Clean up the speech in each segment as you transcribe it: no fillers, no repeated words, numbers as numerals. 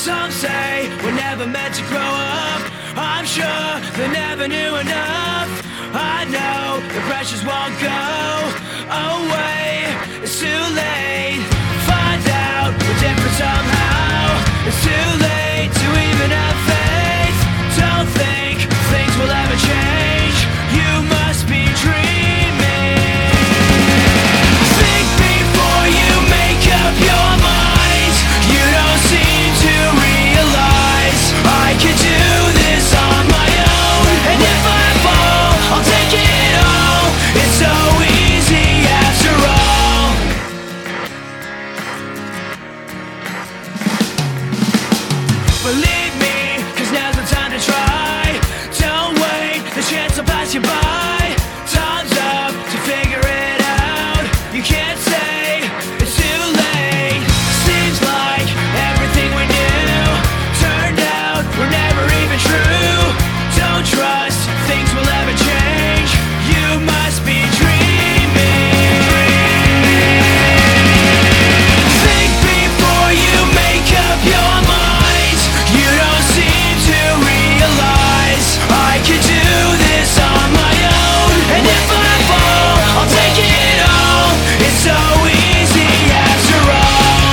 Some say we're never meant to grow up. I'm sure they never knew enough. I know the pressures won't go away. It's too late. Find out we're different somehow. It's too late to even have faith. Don't think things will ever change. You must be dreaming. Think before you make up your mind. You don't seem to realize I could do this on my own. And if I fall, I'll take it all. It's so easy after all. Believe me, 'cause now's the time to try. Don't wait, the chance will pass you by. Time's up to figure it out. You can't say it's too late. Seems like everything we knew turned out were never even true. Don't trust things will ever change. You must be dreaming. Think before you make up your mind. You don't seem to realize I could do this on my own. And if I fall, I'll take it all. It's so easy after all.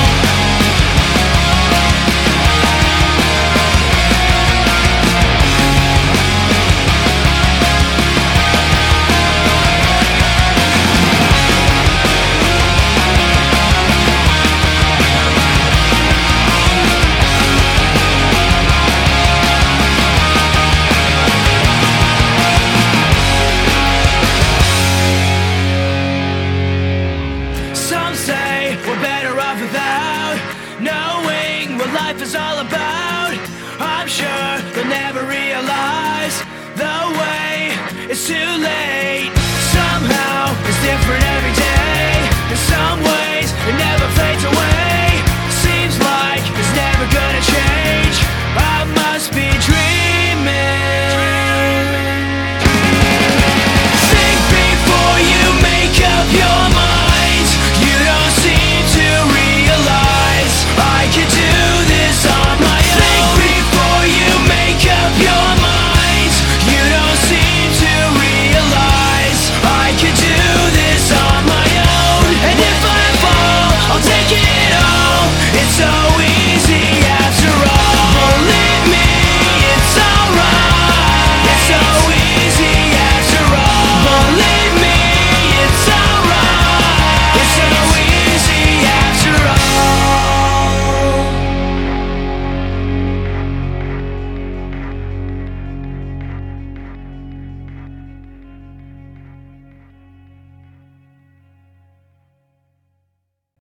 Some say we're better off without knowing what life is all about. I'm sure they'll never realize the way it's too late.